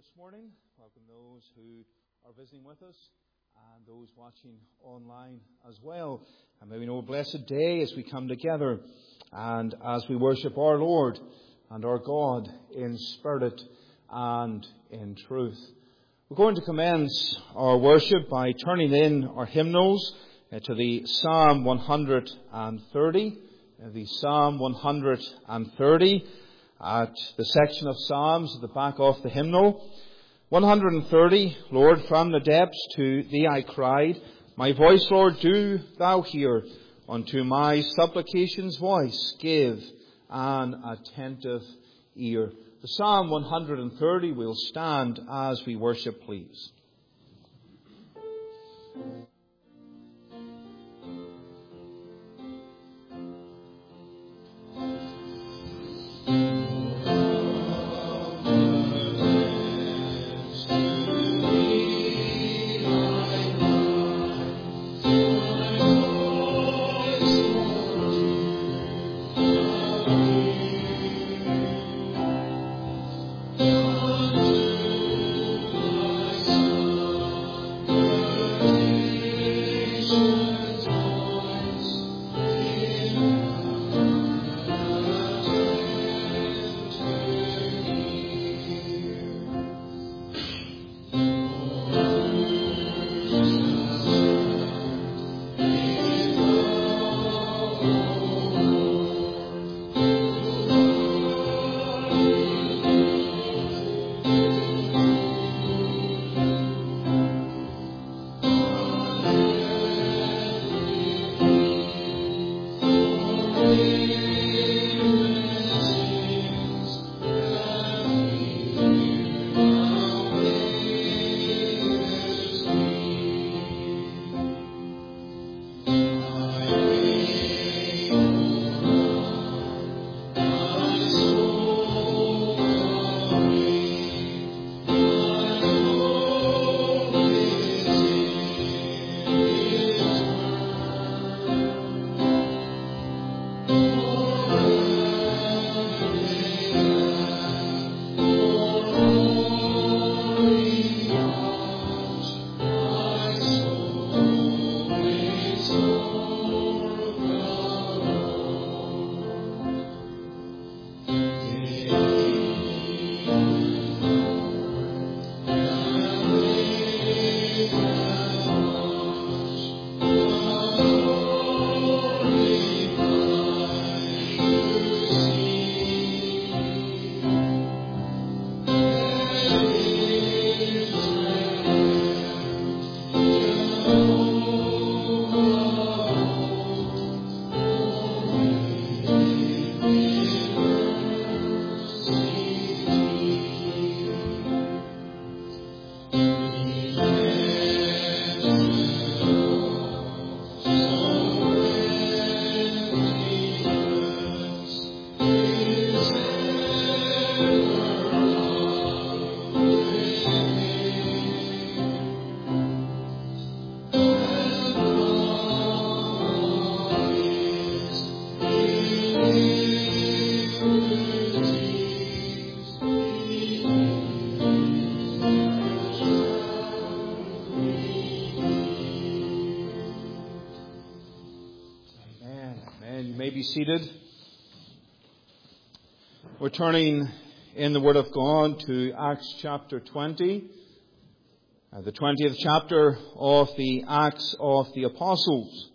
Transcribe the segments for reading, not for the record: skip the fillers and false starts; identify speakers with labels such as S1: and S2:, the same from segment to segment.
S1: this morning. Welcome those who are visiting with us and those watching online as well. And may we know a blessed day as we come together and as we worship our Lord and our God in spirit and in truth. We're going to commence our worship by turning in our hymnals to the Psalm 130. The Psalm 130 at the section of Psalms at the back of the hymnal. 130, Lord, from the depths to Thee I cried. My voice, Lord, do Thou hear. Unto my supplications voice give an attentive ear. The Psalm 130 will stand as we worship, please. Seated. We're turning in the Word of God to Acts chapter 20, the 20th chapter of the Acts of the Apostles.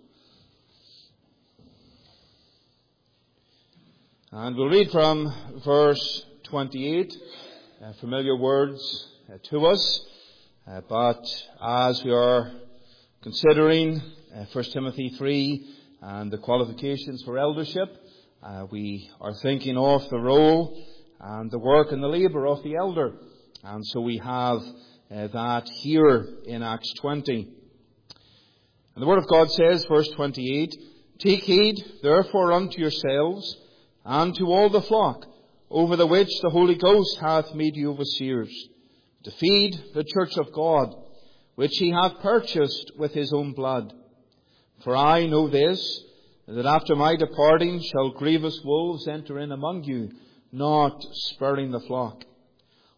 S1: And we'll read from verse 28, familiar words to us, but as we are considering 1 Timothy 3, and the qualifications for eldership, we are thinking of the role and the work and the labour of the elder. And so we have that here in Acts 20. And the Word of God says, verse 28, Take heed, therefore, unto yourselves, and to all the flock, over the which the Holy Ghost hath made you overseers, to feed the church of God, which he hath purchased with his own blood. For I know this, that after my departing shall grievous wolves enter in among you, not sparing the flock.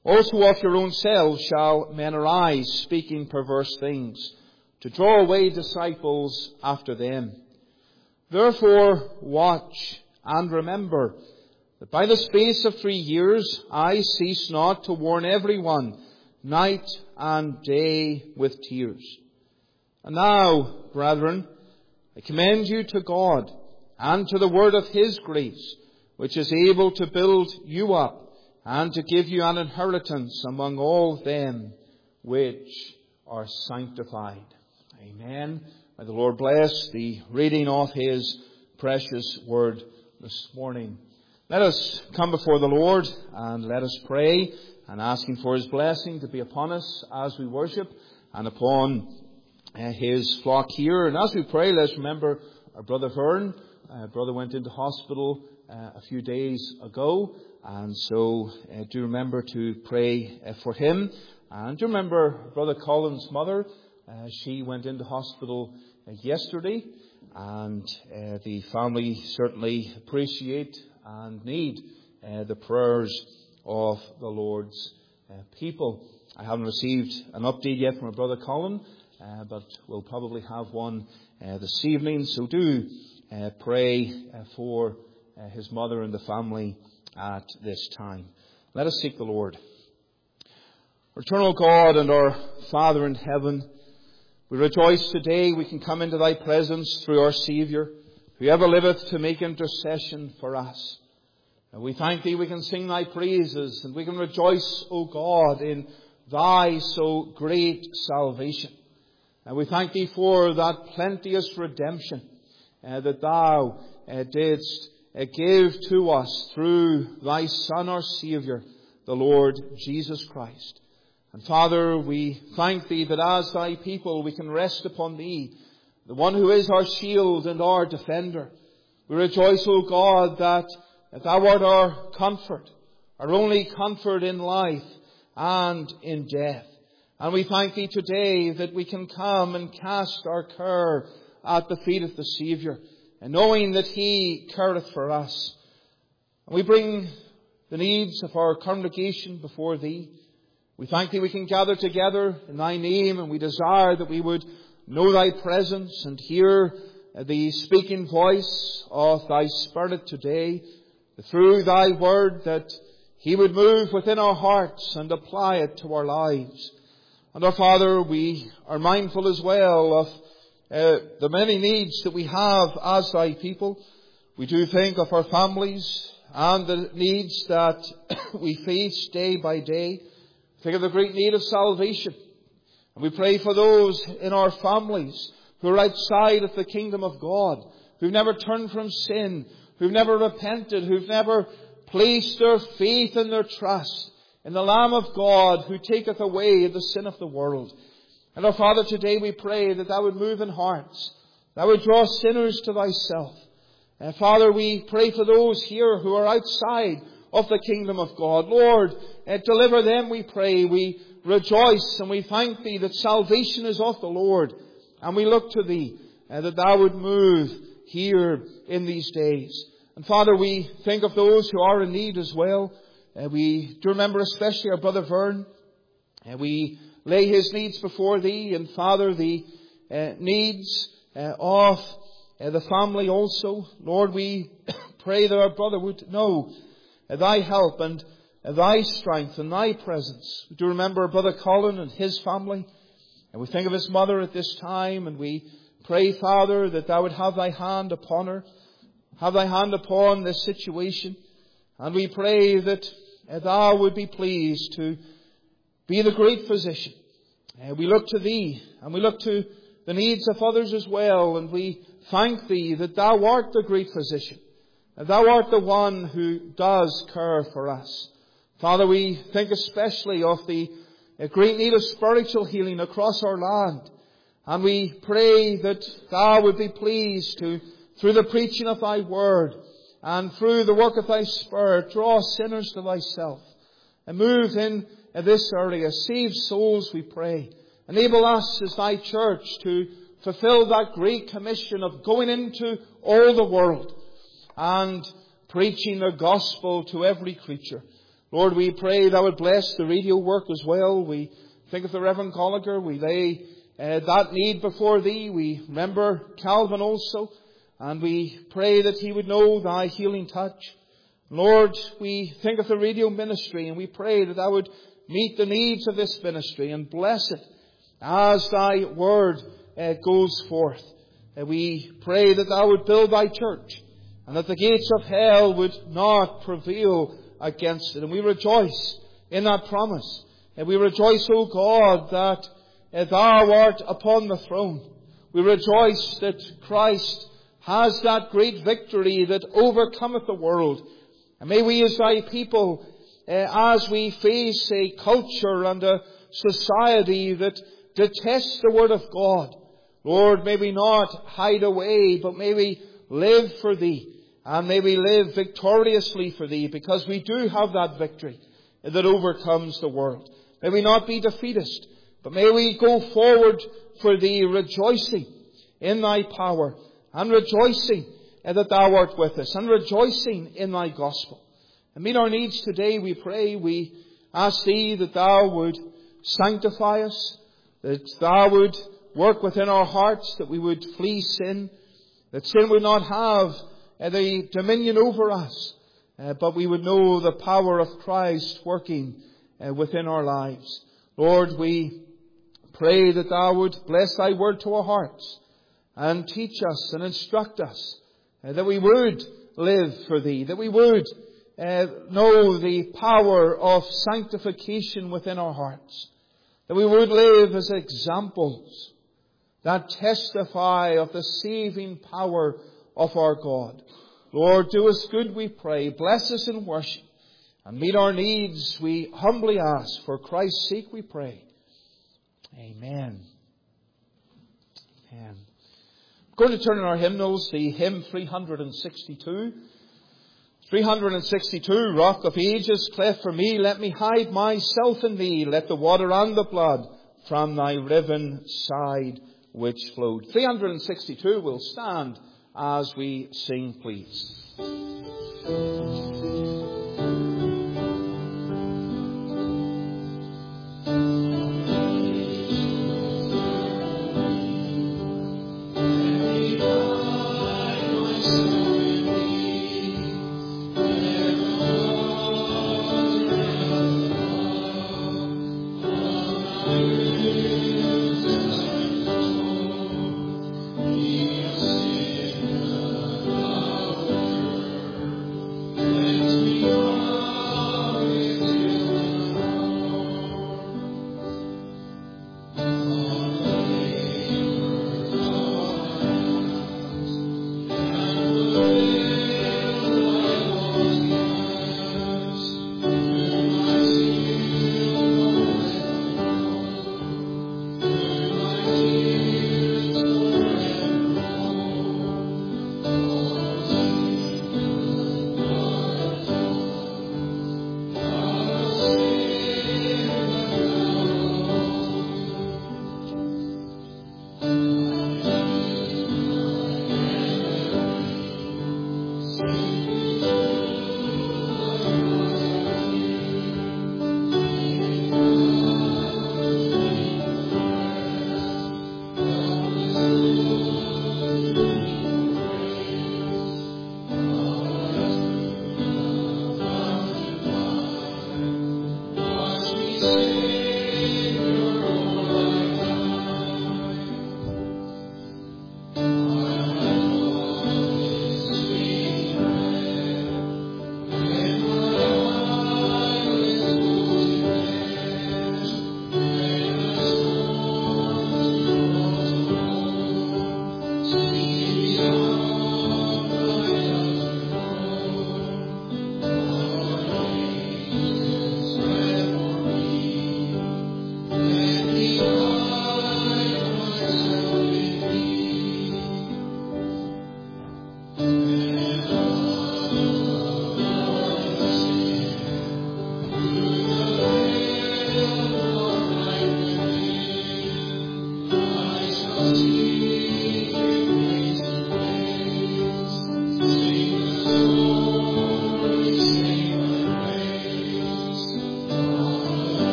S1: Also of your own selves shall men arise, speaking perverse things, to draw away disciples after them. Therefore watch and remember that by the space of 3 years I cease not to warn everyone, night and day with tears. And now, brethren, I commend you to God and to the word of His grace, which is able to build you up and to give you an inheritance among all them which are sanctified. Amen. May the Lord bless the reading of His precious word this morning. Let us come before the Lord and let us pray and ask Him for His blessing to be upon us as we worship and upon His flock here. And as we pray, let's remember our brother Vern. Brother went into hospital a few days ago, and so do remember to pray for him. And do remember Brother Colin's mother. She went into hospital yesterday, and the family certainly appreciate and need the prayers of the Lord's people. I haven't received an update yet from my brother Colin, but we'll probably have one this evening. So do pray for his mother and the family at this time. Let us seek the Lord. Our eternal God and our Father in heaven, we rejoice today we can come into Thy presence through our Saviour, who ever liveth to make intercession for us. And we thank Thee we can sing Thy praises, and we can rejoice, O God, in Thy so great salvation. And we thank Thee for that plenteous redemption that Thou didst give to us through Thy Son, our Saviour, the Lord Jesus Christ. And Father, we thank Thee that as Thy people we can rest upon Thee, the one who is our shield and our defender. We rejoice, O God, that Thou art our comfort, our only comfort in life and in death. And we thank Thee today that we can come and cast our care at the feet of the Saviour, and knowing that He careth for us. And we bring the needs of our congregation before Thee. We thank Thee we can gather together in Thy name, and we desire that we would know Thy presence and hear the speaking voice of Thy Spirit today, through Thy word, that He would move within our hearts and apply it to our lives. And our Father, we are mindful as well of the many needs that we have as Thy people. We do think of our families and the needs that we face day by day. Think of the great need of salvation. And we pray for those in our families who are outside of the kingdom of God, who've never turned from sin, who've never repented, who've never placed their faith and their trust in the Lamb of God who taketh away the sin of the world. And our Father, today we pray that Thou would move in hearts, Thou would draw sinners to Thyself. And Father, we pray for those here who are outside of the kingdom of God. Lord, deliver them, we pray. We rejoice and we thank Thee that salvation is of the Lord. And we look to Thee that Thou would move here in these days. And Father, we think of those who are in need as well. We do remember especially our brother Vern. We lay his needs before Thee, and Father, the needs of the family also. Lord, we pray that our brother would know Thy help and Thy strength and Thy presence. We do remember our brother Colin and his family, and we think of his mother at this time, and we pray, Father, that Thou would have Thy hand upon her, have Thy hand upon this situation, and we pray that Thou would be pleased to be the great physician. We look to Thee, and we look to the needs of others as well, and we thank Thee that Thou art the great physician, and Thou art the one who does care for us. Father, we think especially of the great need of spiritual healing across our land, and we pray that Thou would be pleased to, through the preaching of Thy word, and through the work of Thy Spirit, draw sinners to Thyself, and move in this area. Save souls, we pray. Enable us as Thy church to fulfill that great commission of going into all the world and preaching the gospel to every creature. Lord, we pray Thou would bless the radio work as well. We think of the Reverend Gallagher. We lay that need before Thee. We remember Calvin also. And we pray that he would know Thy healing touch. Lord, we think of the radio ministry and we pray that Thou would meet the needs of this ministry and bless it as Thy word goes forth. We pray that Thou would build Thy church and that the gates of hell would not prevail against it. And we rejoice in that promise. And we rejoice, O God, that Thou art upon the throne. We rejoice that Christ has that great victory that overcometh the world. And may we as Thy people, as we face a culture and a society that detests the Word of God, Lord, may we not hide away, but may we live for Thee. And may we live victoriously for Thee, because we do have that victory that overcomes the world. May we not be defeatist, but may we go forward for Thee, rejoicing in Thy power, and rejoicing that Thou art with us, and rejoicing in Thy gospel. And meet our needs today, we pray. We ask Thee that Thou would sanctify us, that Thou would work within our hearts, that we would flee sin, that sin would not have the dominion over us, but we would know the power of Christ working within our lives. Lord, we pray that Thou would bless Thy word to our hearts and teach us and instruct us, that we would live for Thee, that we would know the power of sanctification within our hearts, that we would live as examples that testify of the saving power of our God. Lord, do us good, we pray. Bless us in worship and meet our needs, we humbly ask. For Christ's sake we pray. Amen. Amen. We're going to turn in our hymnals, the hymn 362. 362, Rock of Ages, cleft for me, let me hide myself in Thee. Let the water and the blood from Thy riven side which flowed. 362 will stand as we sing, please.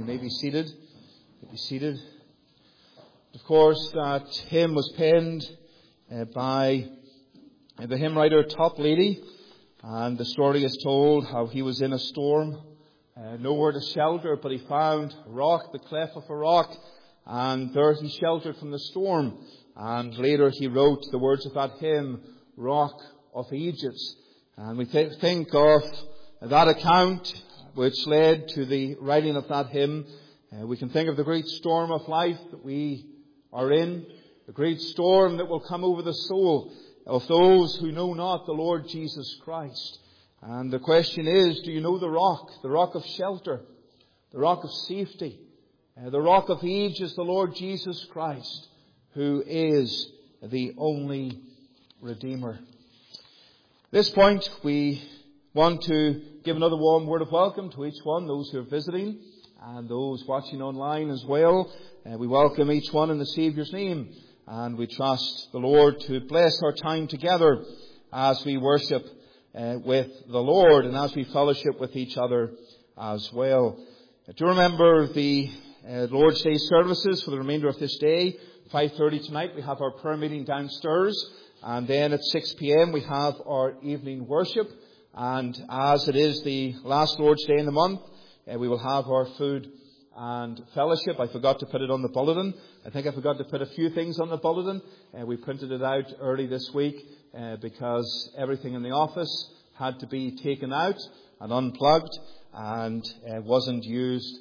S1: may be seated. Be seated. Of course, that hymn was penned by the hymn writer Top Lady, and the story is told how he was in a storm, nowhere to shelter, but he found a rock, the cleft of a rock, and there he sheltered from the storm. And later he wrote the words of that hymn, Rock of Ages. And we think of that account which led to the writing of that hymn. We can think of the great storm of life that we are in, the great storm that will come over the soul of those who know not the Lord Jesus Christ. And the question is, do you know the rock of shelter, the rock of safety, the rock of ages, the Lord Jesus Christ, who is the only Redeemer? At this point, we want to give another warm word of welcome to each one, those who are visiting and those watching online as well. We welcome each one in the Saviour's name, and we trust the Lord to bless our time together as we worship with the Lord and as we fellowship with each other as well. Do remember the Lord's Day services for the remainder of this day. 5:30 tonight we have our prayer meeting downstairs, and then at 6 p.m. we have our evening worship. And as it is the last Lord's Day in the month, we will have our food and fellowship. I forgot to put it on the bulletin. I think I forgot to put a few things on the bulletin. We printed it out early this week because everything in the office had to be taken out and unplugged and wasn't used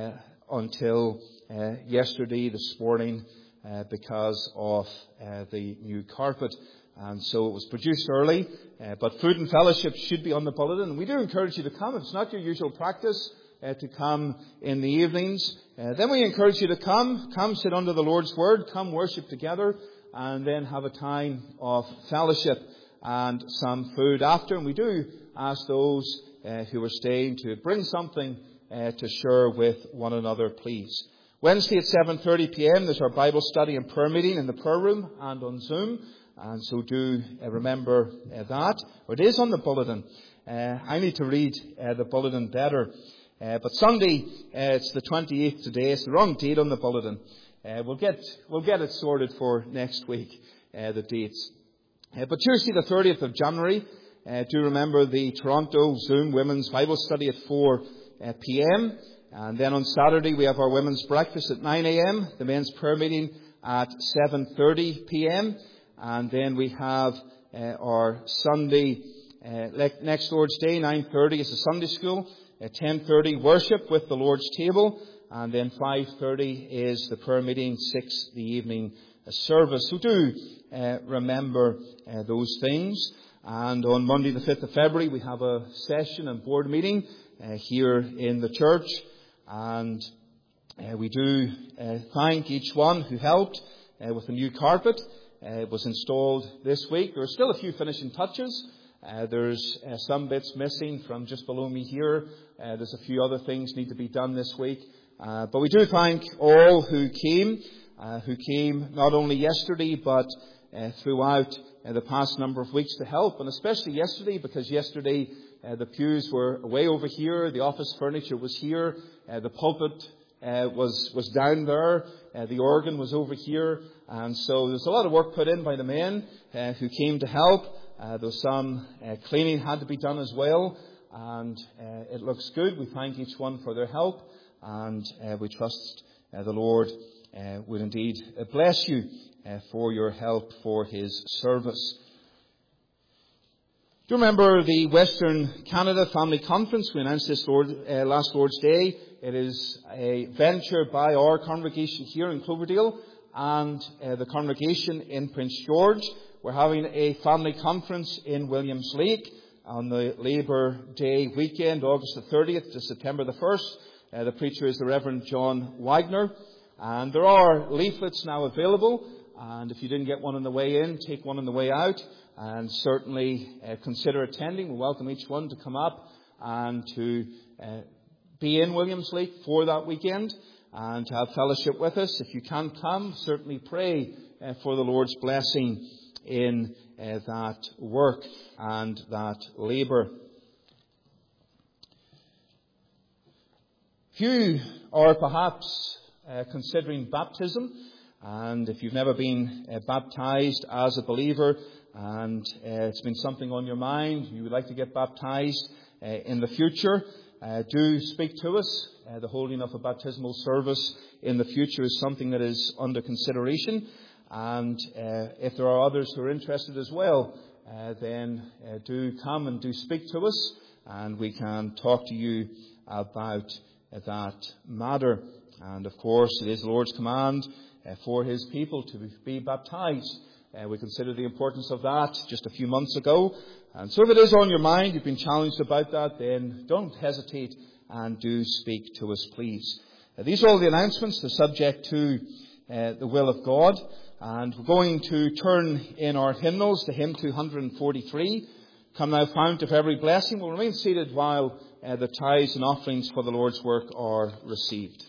S1: until yesterday, this morning, because of the new carpet. And so it was produced early, but food and fellowship should be on the bulletin. And we do encourage you to come. If it's not your usual practice to come in the evenings, then we encourage you to come sit under the Lord's Word, come worship together, and then have a time of fellowship and some food after. And we do ask those who are staying to bring something to share with one another, please. Wednesday at 7:30 p.m. there's our Bible study and prayer meeting in the prayer room and on Zoom. And so do remember that. It is on the bulletin. I need to read the bulletin better. But Sunday, it's the 28th today. It's the wrong date on the bulletin. We'll get it sorted for next week, the dates. But Tuesday, the 30th of January, do remember the Toronto Zoom Women's Bible Study at 4 p.m. And then on Saturday, we have our women's breakfast at 9 a.m., the men's prayer meeting at 7:30 p.m., and then we have our Sunday, next Lord's Day, 9:30 is the Sunday school. At 10:30, worship with the Lord's table. And then 5:30 is the prayer meeting, 6 the evening service. So do remember those things. And on Monday, the 5th of February, we have a session and board meeting here in the church. And we do thank each one who helped with the new carpet. It was installed this week. There are still a few finishing touches. There's some bits missing from just below me here. There's a few other things need to be done this week. But we do thank all who came not only yesterday but throughout the past number of weeks to help. And especially yesterday, because yesterday the pews were way over here, the office furniture was here, the pulpit was down there, the organ was over here, and so there's a lot of work put in by the men who came to help. There was some cleaning had to be done as well, and it looks good. We thank each one for their help, and we trust the Lord will indeed bless you for your help for His service. Do you remember the Western Canada Family Conference? We announced this last Lord's Day. It is a venture by our congregation here in Cloverdale and the congregation in Prince George. We're having a family conference in Williams Lake on the Labour Day weekend, August the 30th to September the 1st. The preacher is the Reverend John Wagner. And there are leaflets now available. And if you didn't get one on the way in, take one on the way out. And certainly consider attending. We welcome each one to come up and to be in Williams Lake for that weekend and to have fellowship with us. If you can't come, certainly pray for the Lord's blessing in that work and that labour. Few are perhaps considering baptism, and if you've never been baptized as a believer, and it's been something on your mind, you would like to get baptized in the future, do speak to us. The holding of a baptismal service in the future is something that is under consideration. And if there are others who are interested as well, then do come and do speak to us, and we can talk to you about that matter. And of course, it is the Lord's command for His people to be baptized. We considered the importance of that just a few months ago. And so if it is on your mind, you've been challenged about that, then don't hesitate and do speak to us, please. These are all the announcements. They're subject to the will of God. And we're going to turn in our hymnals to hymn 243. Come thou fount of every blessing. We'll remain seated while the tithes and offerings for the Lord's work are received.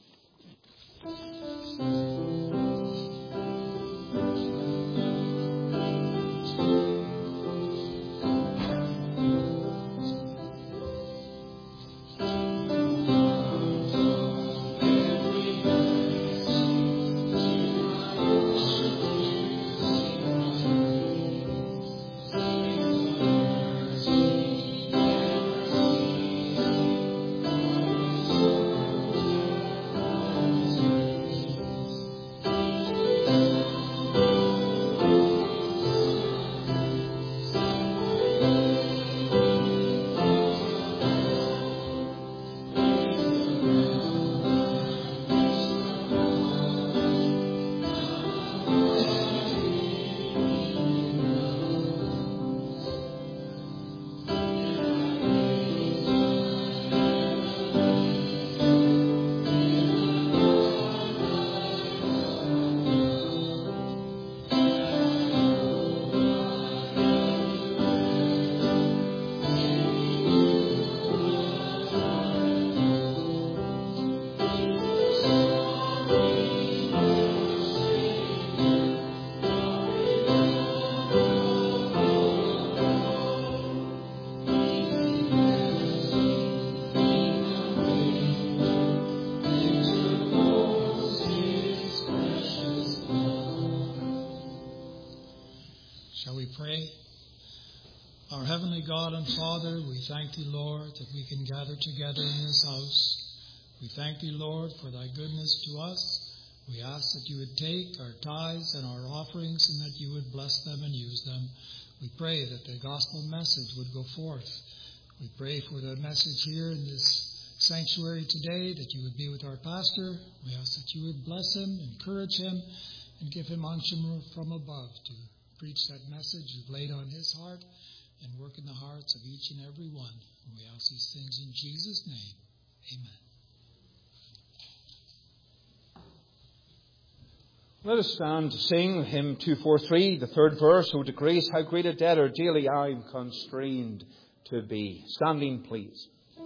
S2: God and Father, we thank Thee, Lord, that we can gather together in this house. We thank Thee, Lord, for Thy goodness to us. We ask that You would take our tithes and our offerings and that You would bless them and use them. We pray that the gospel message would go forth. We pray for the message here in this sanctuary today, that You would be with our pastor. We ask that You would bless him, encourage him, and give him unction from above to preach that message You've laid on his heart and work in the hearts of each and every one. And we ask these things in Jesus' name. Amen.
S1: Let us stand to sing hymn 243, the third verse. O to grace, how great a debtor daily I'm constrained to be. Standing, please.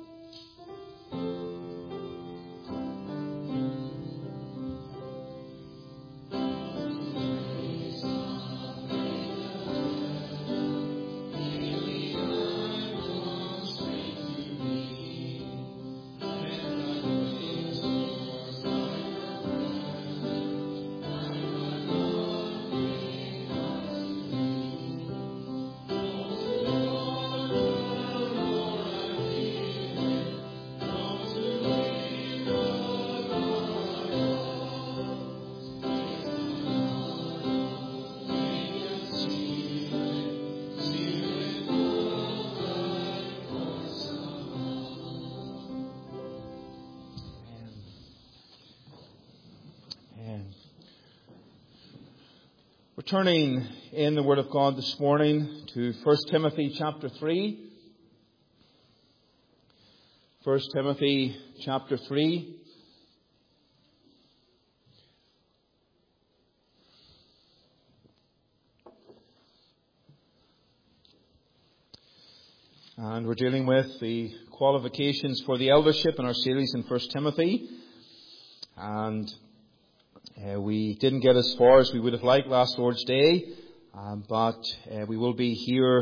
S1: Turning in the Word of God this morning to 1 Timothy chapter 3. 1 Timothy chapter 3. And we're dealing with the qualifications for the eldership in our series in 1 Timothy. And we didn't get as far as we would have liked last Lord's Day, but we will be here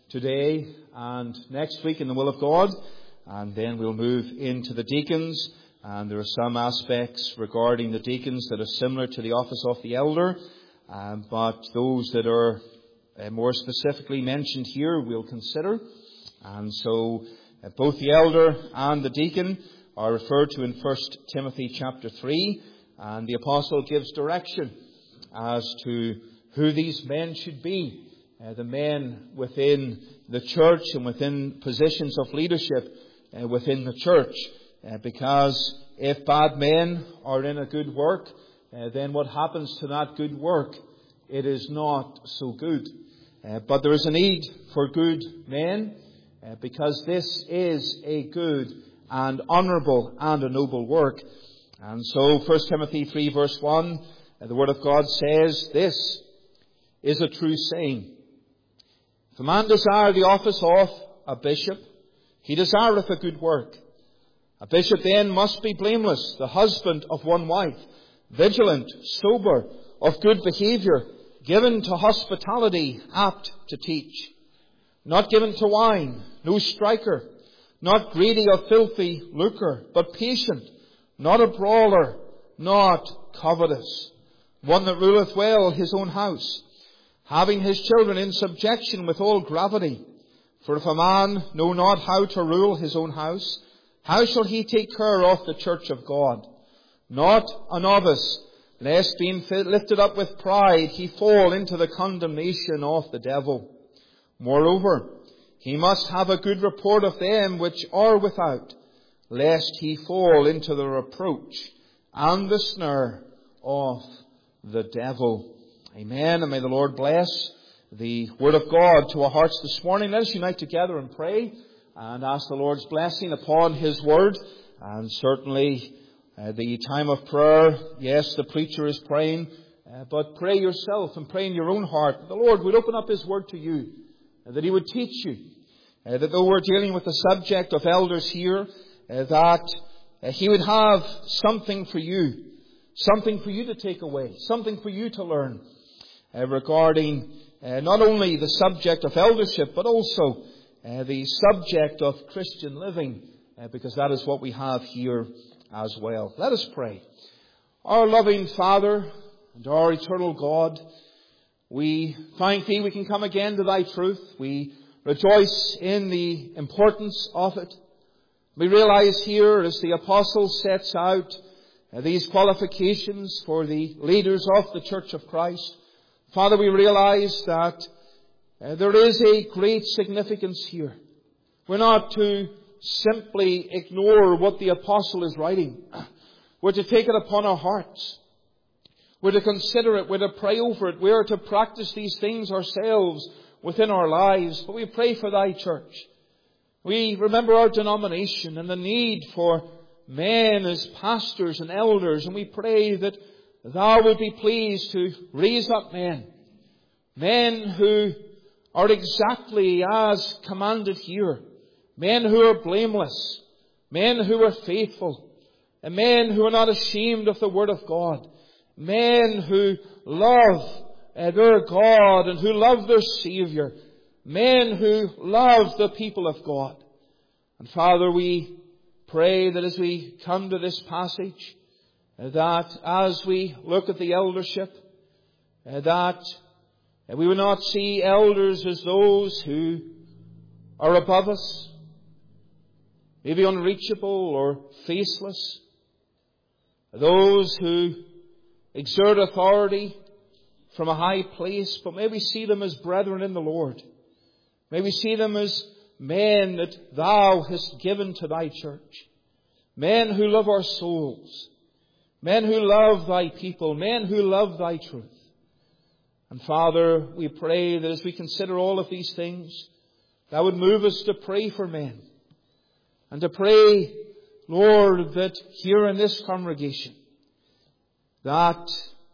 S1: today and next week in the will of God, and then we'll move into the deacons and there are some aspects regarding the deacons that are similar to the office of the elder, but those that are more specifically mentioned here we'll consider. And so both the elder and the deacon are referred to in 1 Timothy chapter 3, and the apostle gives direction as to who these men should be, the men within the church and within positions of leadership within the church. Because if bad men are in a good work, then what happens to that good work? It is not so good. But there is a need for good men, because this is a good and honourable and a noble work. And so 1 Timothy 3 verse 1, the Word of God says, "This is a true saying. If a man desire the office of a bishop, he desireth a good work. A bishop then must be blameless, the husband of one wife, vigilant, sober, of good behaviour, given to hospitality, apt to teach, not given to wine, no striker, not greedy of filthy lucre, but patient, not a brawler, not covetous, one that ruleth well his own house, having his children in subjection with all gravity. For if a man know not how to rule his own house, how shall he take care of the church of God? Not a novice, lest being lifted up with pride, he fall into the condemnation of the devil. Moreover, he must have a good report of them which are without, lest he fall into the reproach and the snare of the devil." Amen. And may the Lord bless the Word of God to our hearts this morning. Let us unite together and pray and ask the Lord's blessing upon His Word. And certainly the time of prayer, yes, the preacher is praying, but pray yourself and pray in your own heart. The Lord would open up His Word to you, that He would teach you, that though we're dealing with the subject of elders here, that He would have something for you to take away, something for you to learn regarding not only the subject of eldership, but also the subject of Christian living, because that is what we have here as well. Let us pray. Our loving Father and our eternal God, we thank Thee we can come again to Thy truth. We rejoice in the importance of it. We realize here, as the apostle sets out these qualifications for the leaders of the Church of Christ, Father, we realize that there is a great significance here. We're not to simply ignore what the apostle is writing. We're to take it upon our hearts. We're to consider it. We're to pray over it. We're to practice these things ourselves within our lives. But we pray for Thy church. We remember our denomination and the need for men as pastors and elders. And we pray that Thou would be pleased to raise up men who are exactly as commanded here. Men who are blameless, men who are faithful, and men who are not ashamed of the Word of God, men who love their God and who love their Saviour, men who love the people of God. And Father, we pray that as we come to this passage, that as we look at the eldership, that we will not see elders as those who are above us, maybe unreachable or faceless, those who exert authority from a high place, but may we see them as brethren in the Lord. May we see them as men that Thou hast given to Thy church, men who love our souls, men who love Thy people, men who love Thy truth. And Father, we pray that as we consider all of these things, Thou would move us to pray for men. And to pray, Lord, that here in this congregation, that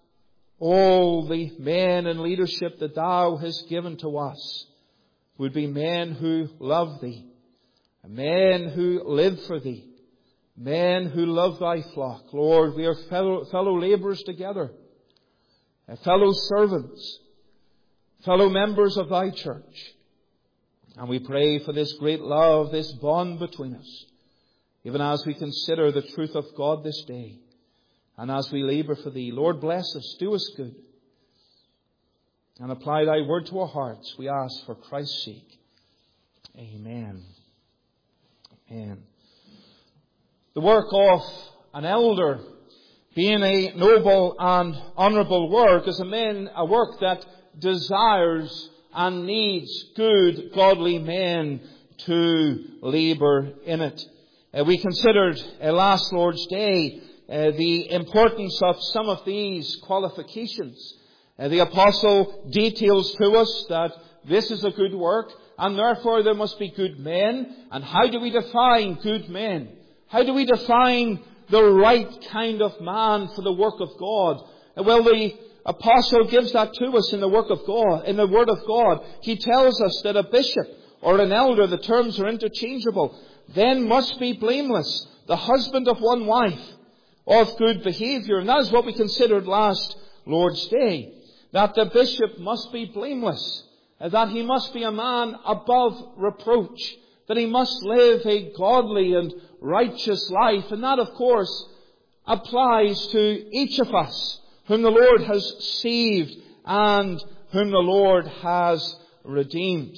S1: all the men in leadership that Thou hast given to us would be men who love Thee, men who live for Thee, men who love Thy flock. Lord, we are fellow labourers together, fellow servants, fellow members of Thy church. And we pray for this great love, this bond between us. even as we consider the truth of God this day, and as we labour for Thee. Lord, bless us, do us good, and apply Thy word to our hearts, we ask for Christ's sake. Amen. Amen. The work of an elder, being a noble and honourable work, is a work that desires and needs good, godly men to labour in it. We considered last Lord's Day the importance of some of these qualifications. The Apostle details to us that this is a good work, and therefore there must be good men. And how do we define good men? How do we define the right kind of man for the work of God? Well, the Apostle gives that to us in the work of God, in the Word of God. He tells us that a bishop or an elder, the terms are interchangeable, then must be blameless, the husband of one wife, of good behaviour. And that is what we considered last Lord's Day, that the bishop must be blameless, that he must be a man above reproach, that he must live a godly and righteous life. And that, of course, applies to each of us whom the Lord has saved and whom the Lord has redeemed.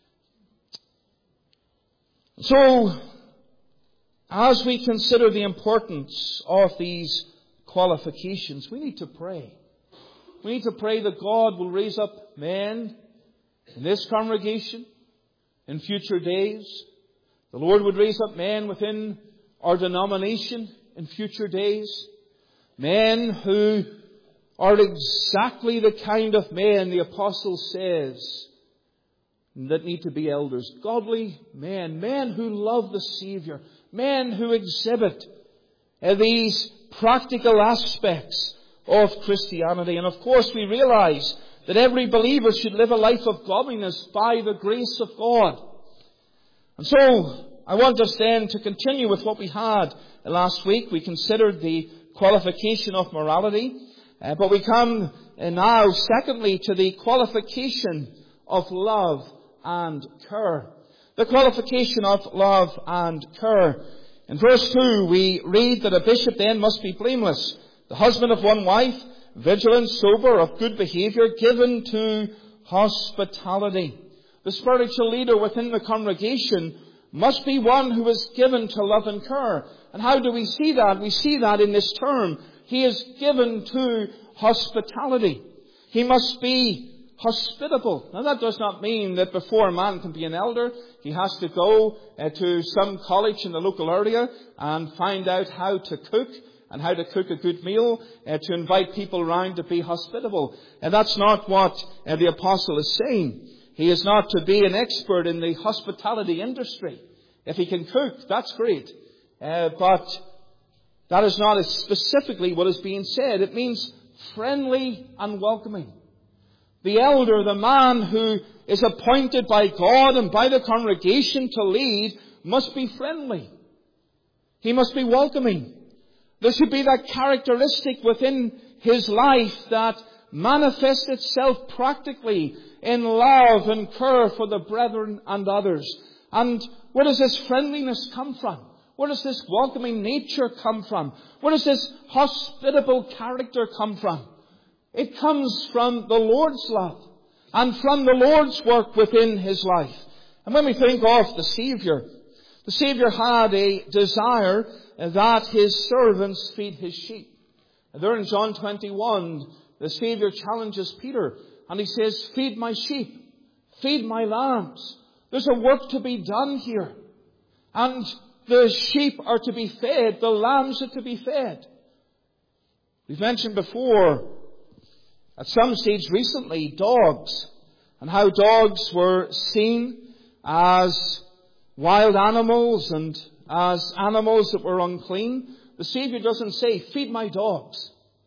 S1: So, as we consider the importance of these qualifications, we need to pray. We need to pray that God will raise up men in this congregation in future days. The Lord would raise up men within our denomination in future days. Men who are exactly the kind of men the Apostle says that need to be elders. Godly men. Men who love the Saviour. Men who exhibit these practical aspects of Christianity. And of course we realize that every believer should live a life of godliness by the grace of God. And so I want us then to continue with what we had last week. We considered the qualification of morality. But we come now, secondly, to the qualification of love and care. The qualification of love and care. In verse 2, we read that a bishop then must be blameless, the husband of one wife, vigilant, sober, of good behaviour, given to hospitality. The spiritual leader within the congregation must be one who is given to love and care. And how do we see that? We see that in this term. He is given to hospitality. He must be hospitable. Now that does not mean that before a man can be an elder, he has to go to some college in the local area and find out how to cook and how to cook a good meal, to invite people around to be hospitable. And that's not what the Apostle is saying. He is not to be an expert in the hospitality industry. If he can cook, that's great. But that is not specifically what is being said. It means friendly and welcoming. The elder, the man who is appointed by God and by the congregation to lead, must be friendly. He must be welcoming. There should be that characteristic within his life that manifests itself practically in love and care for the brethren and others. And where does this friendliness come from? Where does this welcoming nature come from? Where does this hospitable character come from? It comes from the Lord's love and from the Lord's work within his life. And when we think of the Saviour had a desire that his servants feed his sheep. And there in John 21, the Saviour challenges Peter and he says, feed my sheep, feed my lambs. There's a work to be done here. And the sheep are to be fed, the lambs are to be fed. We've mentioned before, at some stage recently, dogs, and how dogs were seen as wild animals and as animals that were unclean. The Saviour doesn't say, feed my dogs.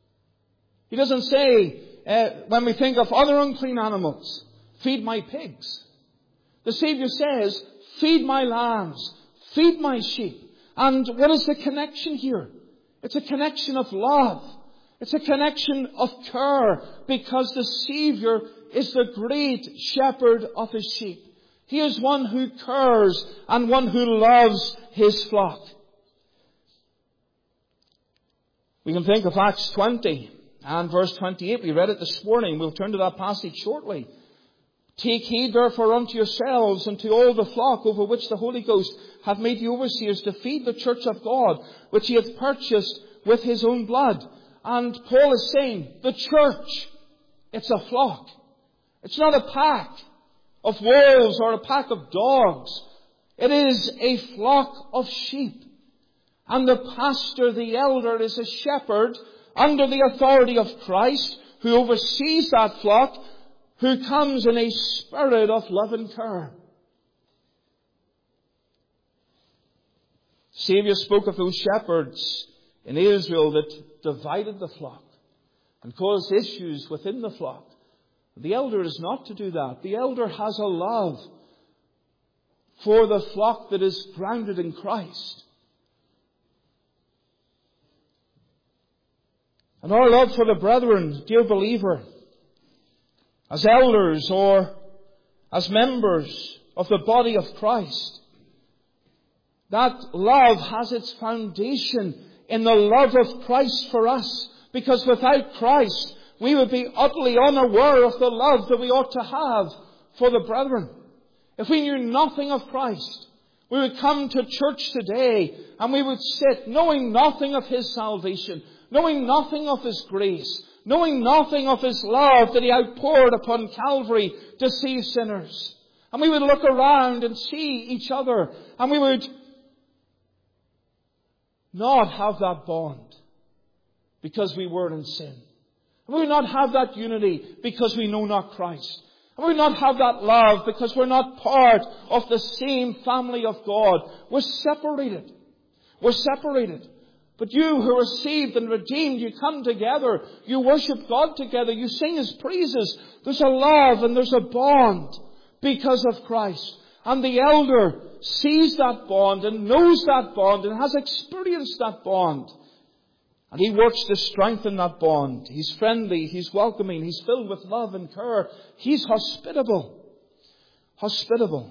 S1: He doesn't say, when we think of other unclean animals, feed my pigs. The Saviour says, feed my lambs, feed my sheep. And what is the connection here? It's a connection of love. It's a connection of care, because the Saviour is the great shepherd of his sheep. He is one who cares and one who loves his flock. We can think of Acts 20 and verse 28. We read it this morning. We'll turn to that passage shortly. Take heed therefore unto yourselves and to all the flock over which the Holy Ghost hath made you overseers to feed the church of God, which he hath purchased with his own blood. And Paul is saying, the church, it's a flock. It's not a pack of wolves or a pack of dogs. It is a flock of sheep. And the pastor, the elder, is a shepherd under the authority of Christ, who oversees that flock, who comes in a spirit of love and care. The Saviour spoke of those shepherds in Israel that divided the flock and caused issues within the flock. The elder is not to do that. The elder has a love for the flock that is grounded in Christ. And our love for the brethren, dear believer, as elders or as members of the body of Christ, that love has its foundation in the love of Christ for us. Because without Christ, we would be utterly unaware of the love that we ought to have for the brethren. If we knew nothing of Christ, we would come to church today and we would sit knowing nothing of His salvation, knowing nothing of His grace, knowing nothing of His love that He outpoured upon Calvary to save sinners. And we would look around and see each other, and we would not have that bond because we were in sin. And we would not have that unity because we know not Christ. And we would not have that love because we're not part of the same family of God. We're separated. We're separated. But you who are saved and redeemed, you come together, you worship God together, you sing His praises. There's a love and there's a bond because of Christ. And the elder sees that bond and knows that bond and has experienced that bond. And he works to strengthen that bond. He's friendly, he's welcoming, he's filled with love and care. He's hospitable. Hospitable.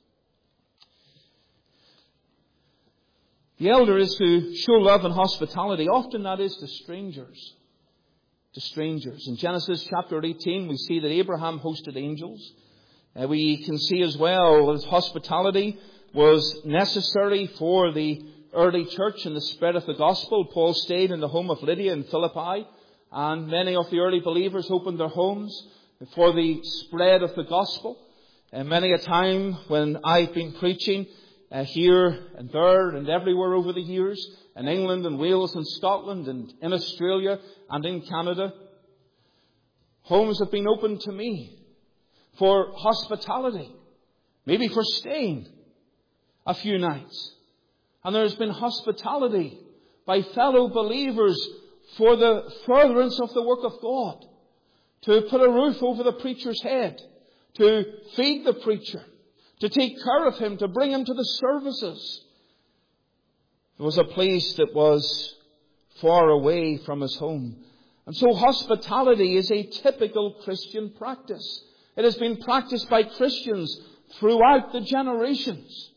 S1: The elder is to show love and hospitality. Often that is to strangers. To strangers. In Genesis chapter 18, we see that Abraham hosted angels. We can see as well that hospitality was necessary for the early church and the spread of the gospel. Paul stayed in the home of Lydia in Philippi, and many of the early believers opened their homes for the spread of the gospel. And many a time when I've been preaching here and there and everywhere over the years, in England and Wales and Scotland and in Australia and in Canada, homes have been opened to me for hospitality, maybe for staying a few nights. And there's been hospitality by fellow believers for the furtherance of the work of God, to put a roof over the preacher's head, to feed the preacher, to take care of him, to bring him to the services. There was a place that was far away from his home. And so hospitality is a typical Christian practice. It has been practiced by Christians throughout the generations.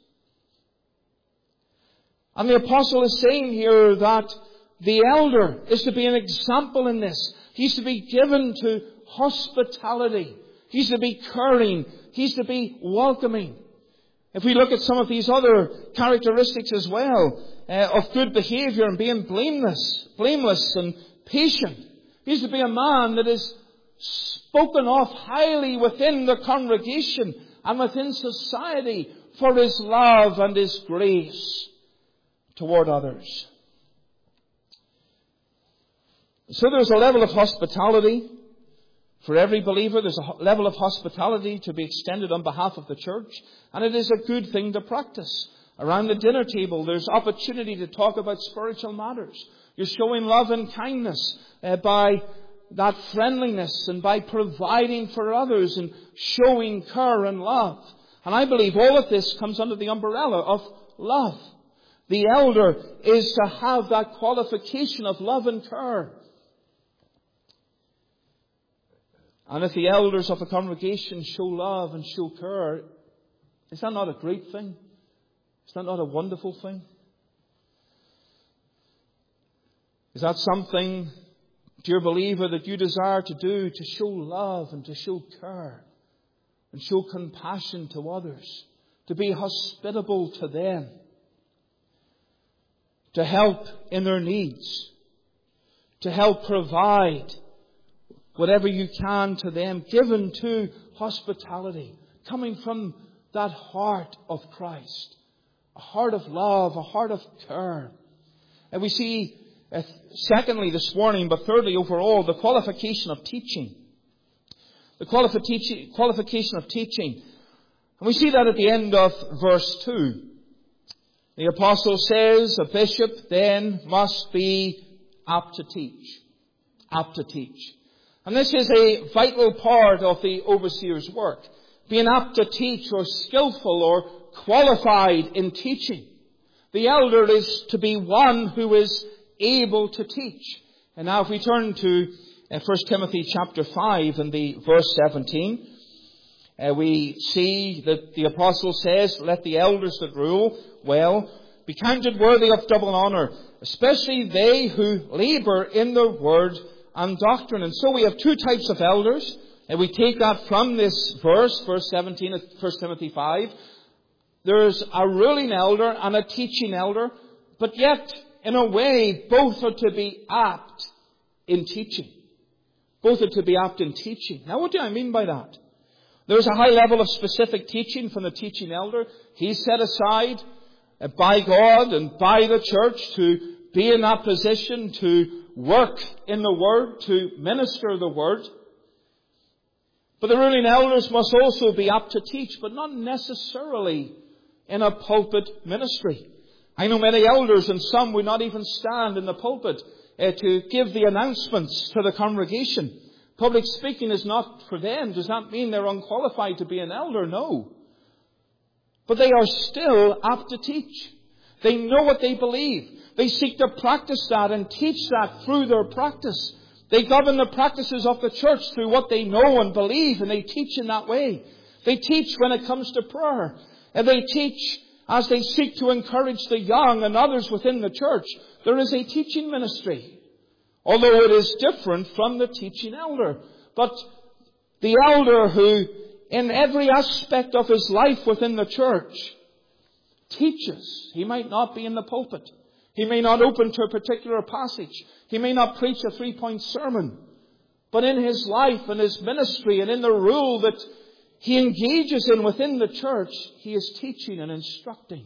S1: And the apostle is saying here that the elder is to be an example in this. He's to be given to hospitality. He's to be caring. He's to be welcoming. If we look at some of these other characteristics as well, of good behavior and being blameless and patient. He's to be a man that is spoken of highly within the congregation and within society for his love and his grace toward others. So there's a level of hospitality for every believer. There's a level of hospitality to be extended on behalf of the church. And it is a good thing to practice. Around the dinner table, there's opportunity to talk about spiritual matters. You're showing love and kindness by that friendliness and by providing for others and showing care and love. And I believe all of this comes under the umbrella of love. The elder is to have that qualification of love and care. And if the elders of a congregation show love and show care, is that not a great thing? Is that not a wonderful thing? Is that something, dear believer, that you desire to do, to show love and to show care and show compassion to others, to be hospitable to them, to help in their needs, to help provide whatever you can to them, given to hospitality, coming from that heart of Christ, a heart of love, a heart of care. And we see, secondly this morning, but thirdly overall, the qualification of teaching. The qualification of teaching. And we see that at the end of verse 2. The apostle says, a bishop then must be apt to teach. Apt to teach. And this is a vital part of the overseer's work. Being apt to teach, or skillful or qualified in teaching. The elder is to be one who is able to teach. And now if we turn to 1 Timothy chapter 5 and the verse 17, we see that the apostle says, let the elders that rule well be counted worthy of double honour, especially they who labour in the word and doctrine. And so we have two types of elders, and we take that from this verse 17 of 1 Timothy 5. There's a ruling elder and a teaching elder, but yet, in a way, both are to be apt in teaching. Both are to be apt in teaching. Now, what do I mean by that? There's a high level of specific teaching from the teaching elder. He's set aside by God and by the church to be in that position to work in the Word, to minister the Word. But the ruling elders must also be apt to teach, but not necessarily in a pulpit ministry. I know many elders, and some would not even stand in the pulpit to give the announcements to the congregation. Public speaking is not for them. Does not mean they're unqualified to be an elder, no. But they are still apt to teach. They know what they believe. They seek to practice that and teach that through their practice. They govern the practices of the church through what they know and believe, and they teach in that way. They teach when it comes to prayer. And they teach as they seek to encourage the young and others within the church. There is a teaching ministry, although it is different from the teaching elder. But the elder who, in every aspect of his life within the church, teaches. He might not be in the pulpit. He may not open to a particular passage. He may not preach a 3-point sermon. But in his life and his ministry and in the rule that he engages in within the church, he is teaching and instructing.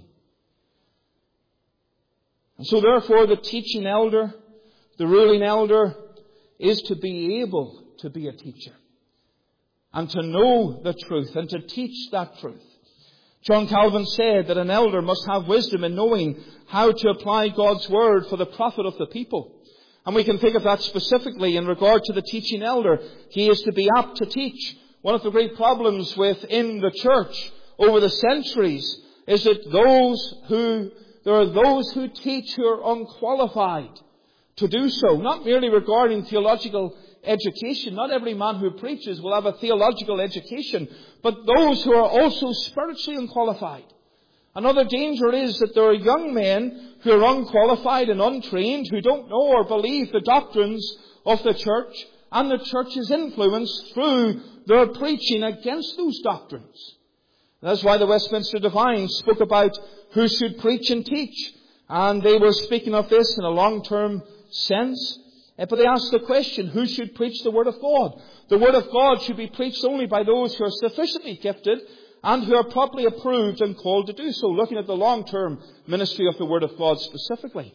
S1: And so therefore the teaching elder, the ruling elder, is to be able to be a teacher. And to know the truth and to teach that truth. John Calvin said that an elder must have wisdom in knowing how to apply God's word for the profit of the people. And we can think of that specifically in regard to the teaching elder. He is to be apt to teach. One of the great problems within the church over the centuries is that there are those who teach who are unqualified to do so. Not merely regarding theological education. Not every man who preaches will have a theological education. But those who are also spiritually unqualified. Another danger is that there are young men who are unqualified and untrained, who don't know or believe the doctrines of the church, and the church is influenced through their preaching against those doctrines. That's why the Westminster Divines spoke about who should preach and teach. And they were speaking of this in a long-term sense. But they asked the question, who should preach the Word of God? The Word of God should be preached only by those who are sufficiently gifted and who are properly approved and called to do so, looking at the long-term ministry of the Word of God specifically.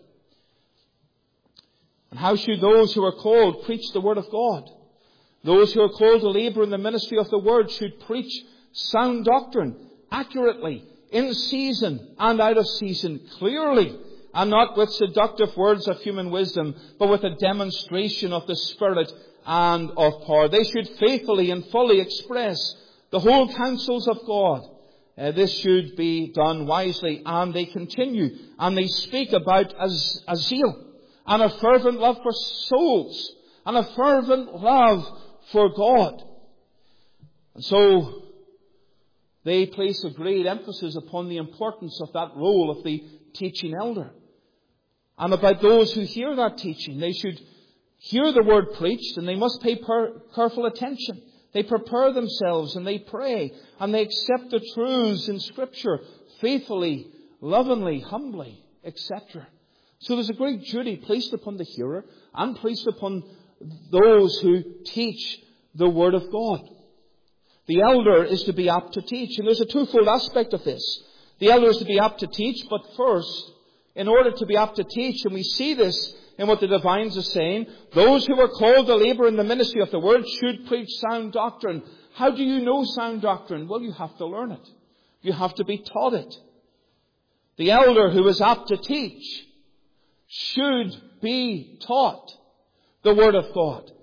S1: And how should those who are called preach the Word of God? Those who are called to labour in the ministry of the Word should preach sound doctrine, accurately, in season and out of season, clearly, and not with seductive words of human wisdom, but with a demonstration of the Spirit and of power. They should faithfully and fully express the whole counsels of God. This should be done wisely, and they continue, and they speak about a zeal and a fervent love for souls, and a fervent love for God. And so they place a great emphasis upon the importance of that role of the teaching elder. and about those who hear that teaching. They should hear the word preached, and they must pay careful attention. They prepare themselves, and they pray, and they accept the truths in Scripture faithfully, lovingly, humbly, etc. So there's a great duty placed upon the hearer and placed upon those who teach the Word of God. The elder is to be apt to teach, and there's a twofold aspect of this. The elder is to be apt to teach, but first, in order to be apt to teach, and we see this in what the divines are saying, those who are called to labour in the ministry of the Word should preach sound doctrine. How do you know sound doctrine? Well, you have to learn it. You have to be taught it. The elder who is apt to teach should be taught the Word of God.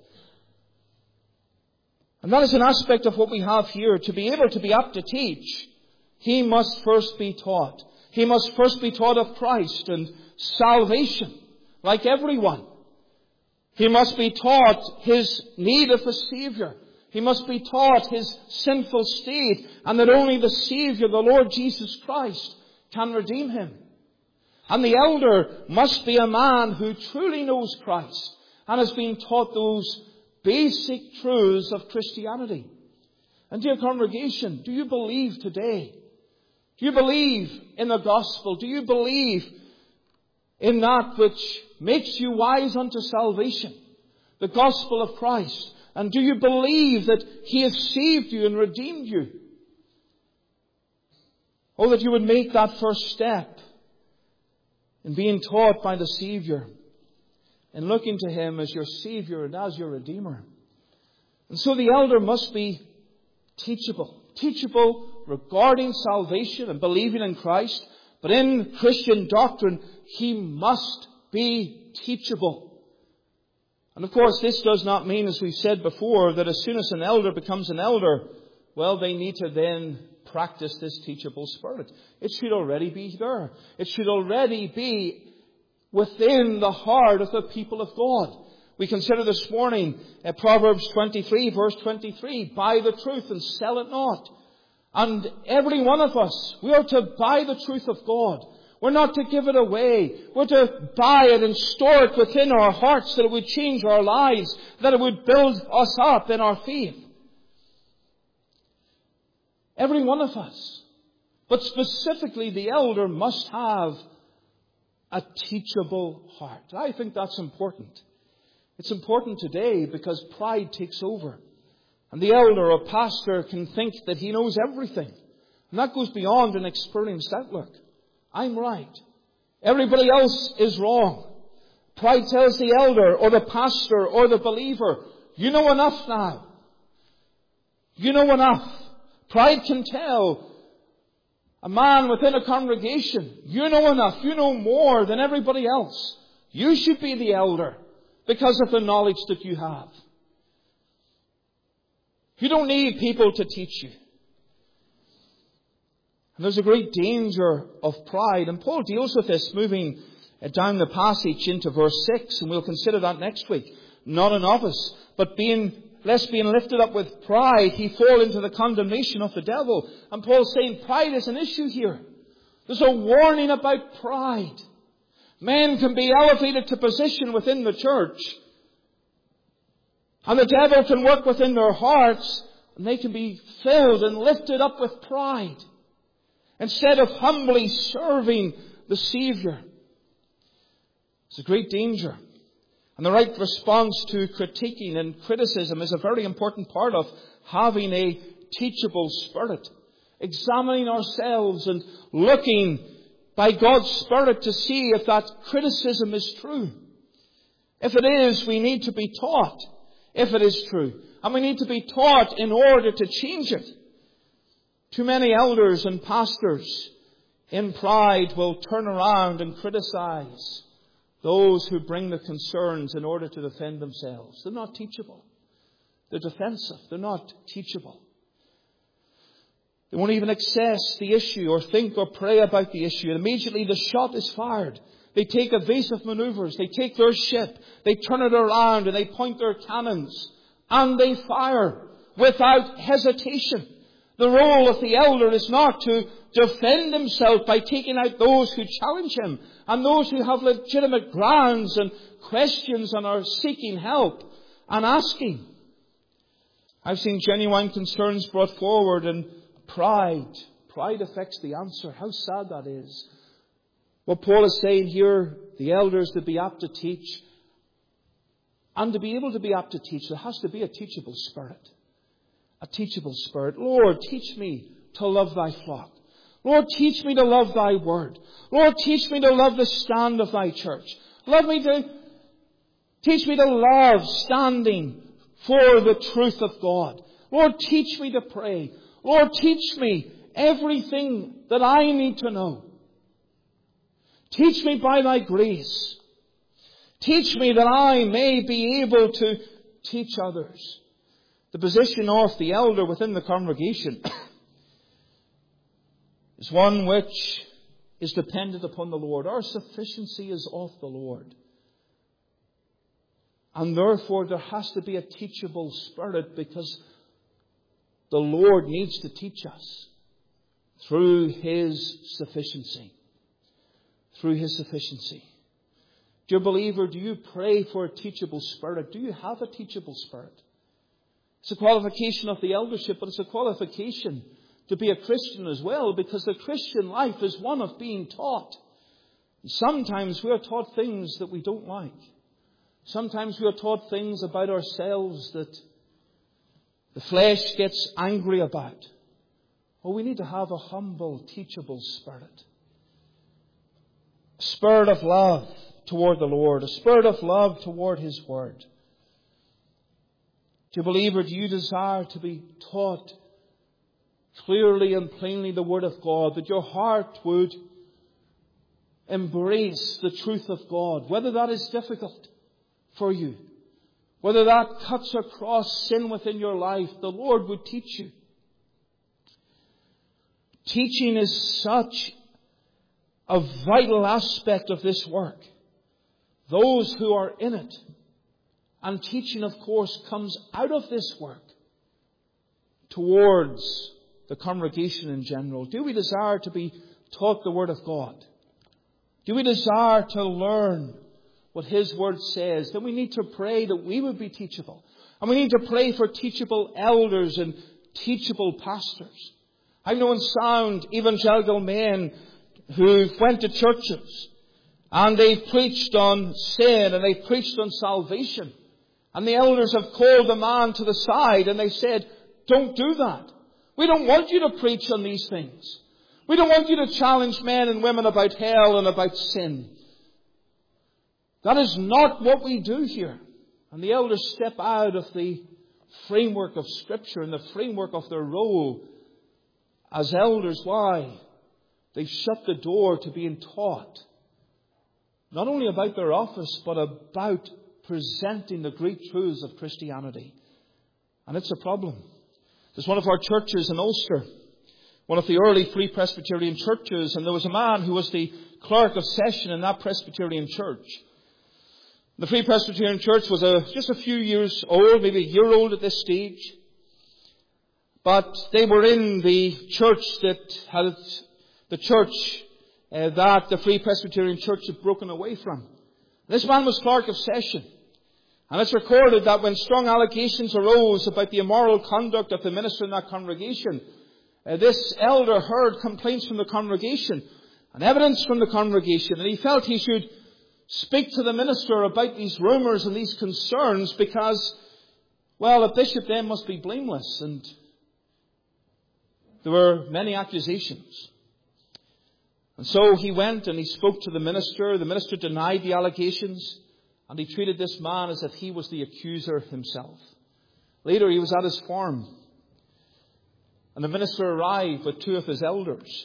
S1: And that is an aspect of what we have here. To be able to be apt to teach, he must first be taught. He must first be taught of Christ and salvation, like everyone. He must be taught his need of a Saviour. He must be taught his sinful state, and that only the Saviour, the Lord Jesus Christ, can redeem him. And the elder must be a man who truly knows Christ and has been taught those basic truths of Christianity. And dear congregation, do you believe today? Do you believe in the gospel? Do you believe in that which makes you wise unto salvation? The gospel of Christ. And do you believe that he has saved you and redeemed you? Oh, that you would make that first step in being taught by the Saviour, and looking to him as your Saviour and as your Redeemer. And so the elder must be teachable. Teachable regarding salvation and believing in Christ. But in Christian doctrine, he must be teachable. And of course, this does not mean, as we've said before, that as soon as an elder becomes an elder, well, they need to then practice this teachable spirit. It should already be there. It should already be within the heart of the people of God. We consider this morning Proverbs 23, verse 23, buy the truth and sell it not. And every one of us, we are to buy the truth of God. We're not to give it away. We're to buy it and store it within our hearts that it would change our lives, that it would build us up in our faith. Every one of us. But specifically, the elder must have a teachable heart. I think that's important. It's important today because pride takes over. And the elder or pastor can think that he knows everything. And that goes beyond an experienced outlook. I'm right. Everybody else is wrong. Pride tells the elder or the pastor or the believer, you know enough now. You know enough. Pride can tell a man within a congregation, you know enough, you know more than everybody else. You should be the elder because of the knowledge that you have. You don't need people to teach you. And there's a great danger of pride. And Paul deals with this moving down the passage into verse 6. And we'll consider that next week. Not a novice, but lest being lifted up with pride, he fall into the condemnation of the devil. And Paul's saying pride is an issue here. There's a warning about pride. Men can be elevated to position within the church. And the devil can work within their hearts, and they can be filled and lifted up with pride, instead of humbly serving the Saviour. It's a great danger. And the right response to critiquing and criticism is a very important part of having a teachable spirit. Examining ourselves and looking by God's Spirit to see if that criticism is true. If it is, we need to be taught if it is true. And we need to be taught in order to change it. Too many elders and pastors in pride will turn around and criticize those who bring the concerns in order to defend themselves. They're not teachable. They're defensive. They're not teachable. They won't even assess the issue or think or pray about the issue. And immediately the shot is fired. They take evasive maneuvers. They take their ship. They turn it around and they point their cannons. And they fire without hesitation. The role of the elder is not to defend himself by taking out those who challenge him and those who have legitimate grounds and questions and are seeking help and asking. I've seen genuine concerns brought forward, and pride affects the answer. How sad that is. What Paul is saying here, the elders to be apt to teach, and to be able to be apt to teach, there has to be a teachable spirit. A teachable spirit. Lord, teach me to love thy flock. Lord, teach me to love thy word. Lord, teach me to love the stand of thy church. Teach me to love standing for the truth of God. Lord, teach me to pray. Lord, teach me everything that I need to know. Teach me by thy grace. Teach me that I may be able to teach others. The position of the elder within the congregation is one which is dependent upon the Lord. Our sufficiency is of the Lord. And therefore there has to be a teachable spirit, because the Lord needs to teach us through His sufficiency. Through His sufficiency. Dear believer, do you pray for a teachable spirit? Do you have a teachable spirit? It's a qualification of the eldership, but it's a qualification to be a Christian as well, because the Christian life is one of being taught. Sometimes we are taught things that we don't like. Sometimes we are taught things about ourselves that the flesh gets angry about. Oh, we need to have a humble, teachable spirit. A spirit of love toward the Lord. A spirit of love toward His Word. Dear believer, do you desire to be taught clearly and plainly the Word of God, that your heart would embrace the truth of God, whether that is difficult for you, whether that cuts across sin within your life, the Lord would teach you. Teaching is such a vital aspect of this work. Those who are in it, and teaching, of course, comes out of this work towards the congregation in general. Do we desire to be taught the Word of God? Do we desire to learn what His Word says? Then we need to pray that we would be teachable. And we need to pray for teachable elders and teachable pastors. I've known sound evangelical men who went to churches and they've preached on sin and they've preached on salvation. And the elders have called the man to the side and they said, don't do that. We don't want you to preach on these things. We don't want you to challenge men and women about hell and about sin. That is not what we do here. And the elders step out of the framework of Scripture and the framework of their role as elders. Why? They shut the door to being taught, not only about their office, but about presenting the great truths of Christianity. And it's a problem. There's one of our churches in Ulster, one of the early Free Presbyterian churches, and there was a man who was the clerk of session in that Presbyterian church. The Free Presbyterian church was just a few years old, maybe a year old at this stage. But they were in the church that had that the Free Presbyterian church had broken away from. This man was clerk of session. And it's recorded that when strong allegations arose about the immoral conduct of the minister in that congregation, this elder heard complaints from the congregation and evidence from the congregation, and he felt he should speak to the minister about these rumours and these concerns because, well, a bishop then must be blameless, and there were many accusations. And so he went and he spoke to the minister. The minister denied the allegations, and he treated this man as if he was the accuser himself. Later he was at his farm, and the minister arrived with two of his elders.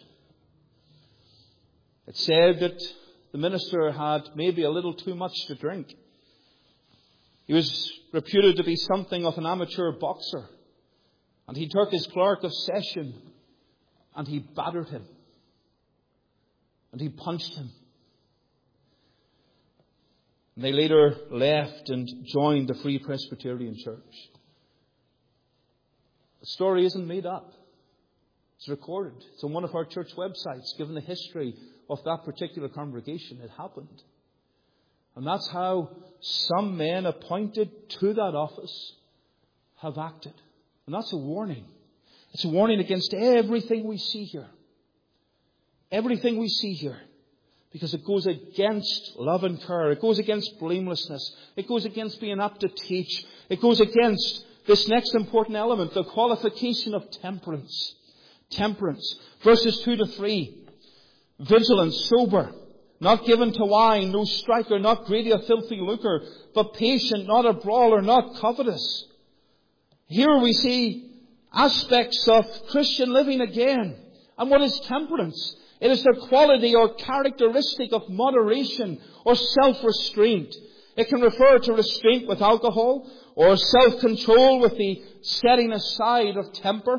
S1: It said that the minister had maybe a little too much to drink. He was reputed to be something of an amateur boxer. And he took his clerk of session and he battered him. And he punched him. And they later left and joined the Free Presbyterian Church. The story isn't made up. It's recorded. It's on one of our church websites, given the history of that particular congregation. It happened. And that's how some men appointed to that office have acted. And that's a warning. It's a warning against everything we see here. Everything we see here. Because it goes against love and care. It goes against blamelessness. It goes against being apt to teach. It goes against this next important element, the qualification of temperance. Temperance. Verses 2 to 3. Vigilant, sober, not given to wine, no striker, not greedy, a filthy lucre, but patient, not a brawler, not covetous. Here we see aspects of Christian living again. And what is temperance? It is the quality or characteristic of moderation or self-restraint. It can refer to restraint with alcohol or self-control with the setting aside of temper.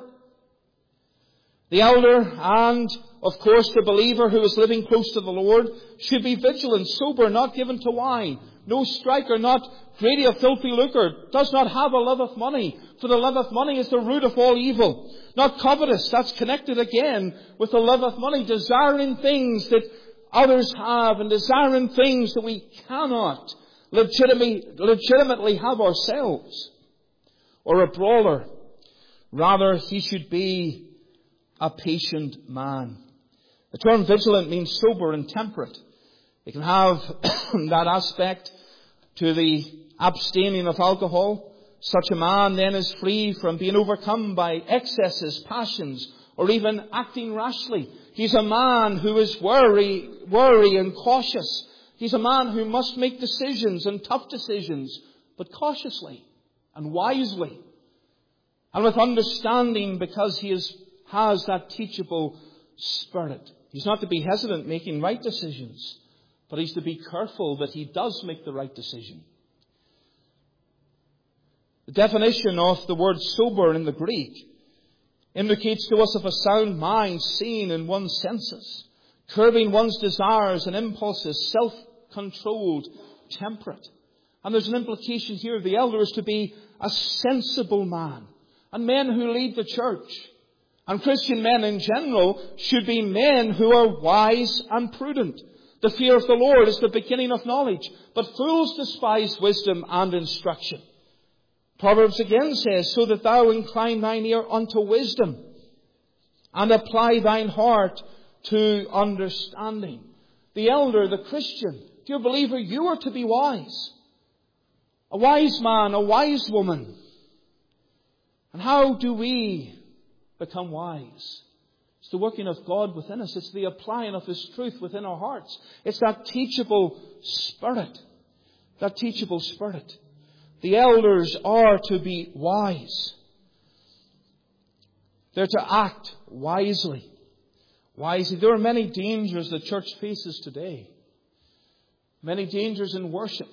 S1: The elder and, of course, the believer who is living close to the Lord should be vigilant, sober, not given to wine, no striker, not greedy of filthy lucre, does not have a love of money, for the love of money is the root of all evil. Not covetous, that's connected again with the love of money, desiring things that others have and desiring things that we cannot legitimately have ourselves. Or a brawler. Rather, he should be a patient man. The term vigilant means sober and temperate. It can have that aspect to the abstaining of alcohol. Such a man then is free from being overcome by excesses, passions, or even acting rashly. He's a man who is wary and cautious. He's a man who must make decisions and tough decisions, but cautiously and wisely. And with understanding, because he has that teachable spirit. He's not to be hesitant making right decisions, but he's to be careful that he does make the right decision. The definition of the word sober in the Greek indicates to us of a sound mind seen in one's senses, curbing one's desires and impulses, self-controlled, temperate. And there's an implication here. The elder is to be a sensible man. And men who lead the church, and Christian men in general, should be men who are wise and prudent. The fear of the Lord is the beginning of knowledge, but fools despise wisdom and instruction. Proverbs again says, so that thou incline thine ear unto wisdom, and apply thine heart to understanding. The elder, the Christian, dear believer, you are to be wise. A wise man, a wise woman. And how do we become wise? It's the working of God within us. It's the applying of His truth within our hearts. It's that teachable spirit. That teachable spirit. The elders are to be wise. They're to act wisely. Wisely. There are many dangers the church faces today. Many dangers in worship.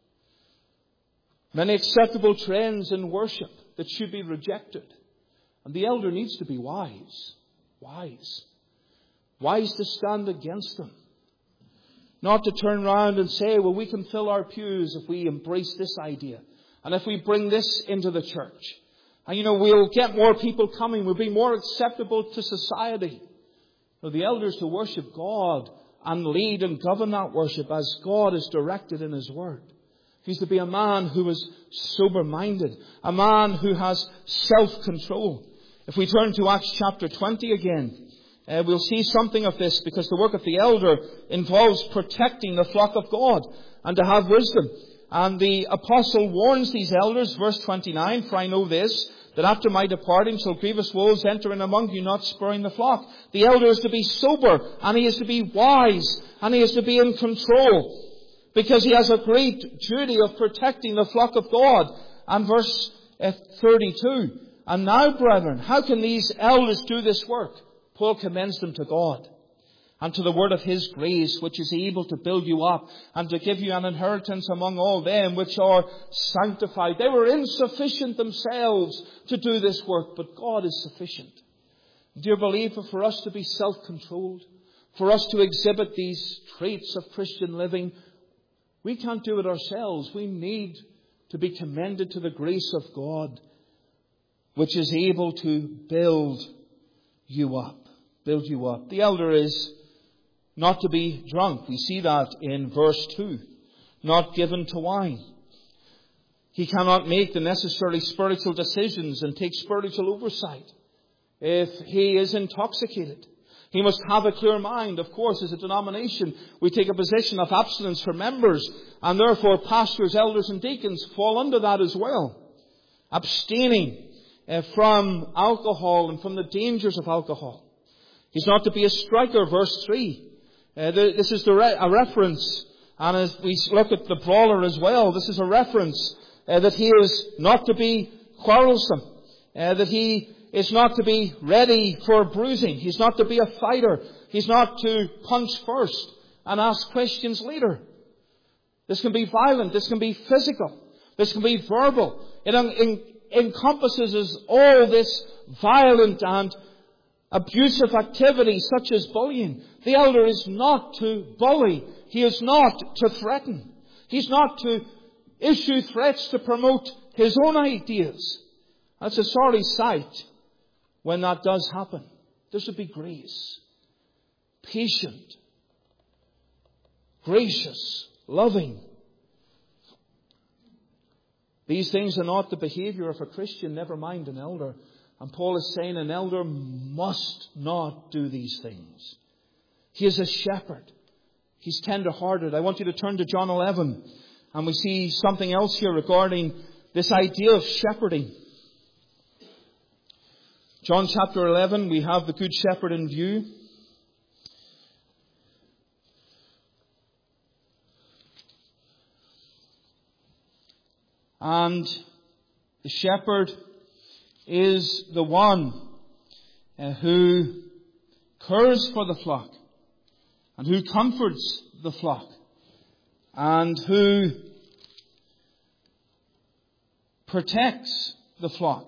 S1: Many acceptable trends in worship that should be rejected. And the elder needs to be wise. Wise. Wise to stand against them. Not to turn around and say, well, we can fill our pews if we embrace this idea. And if we bring this into the church. And we'll get more people coming. We'll be more acceptable to society. So the elders to worship God and lead and govern that worship as God is directed in His Word. He's to be a man who is sober-minded. A man who has self-control. If we turn to Acts chapter 20 again, we'll see something of this, because the work of the elder involves protecting the flock of God and to have wisdom. And the apostle warns these elders, verse 29, for I know this, that after my departing shall grievous wolves enter in among you, not sparing the flock. The elder is to be sober, and he is to be wise, and he is to be in control, because he has a great duty of protecting the flock of God. And verse 32, and now, brethren, how can these elders do this work? Paul commends them to God and to the word of His grace, which is able to build you up and to give you an inheritance among all them which are sanctified. They were insufficient themselves to do this work, but God is sufficient. Dear believer, for us to be self-controlled, for us to exhibit these traits of Christian living, we can't do it ourselves. We need to be commended to the grace of God, which is able to build you up. Build you up. The elder is not to be drunk. We see that in verse 2. Not given to wine. He cannot make the necessary spiritual decisions and take spiritual oversight if he is intoxicated. He must have a clear mind. Of course, as a denomination, we take a position of abstinence for members, and therefore pastors, elders and deacons fall under that as well. Abstaining from alcohol and from the dangers of alcohol. He's not to be a striker, verse 3. This is a reference, and as we look at the brawler as well, this is a reference that he is not to be quarrelsome, that he is not to be ready for bruising. He's not to be a fighter. He's not to punch first and ask questions later. This can be violent. This can be physical. This can be verbal. It encompasses all this violent and abusive activity such as bullying. The elder is not to bully. He is not to threaten. He's not to issue threats to promote his own ideas. That's a sorry sight when that does happen. There should be grace, patient, gracious, loving. These things are not the behavior of a Christian, never mind an elder. And Paul is saying an elder must not do these things. He is a shepherd. He's tender-hearted. I want you to turn to John 11. And we see something else here regarding this idea of shepherding. John chapter 11, we have the Good Shepherd in view. And the shepherd is the one who cares for the flock and who comforts the flock and who protects the flock.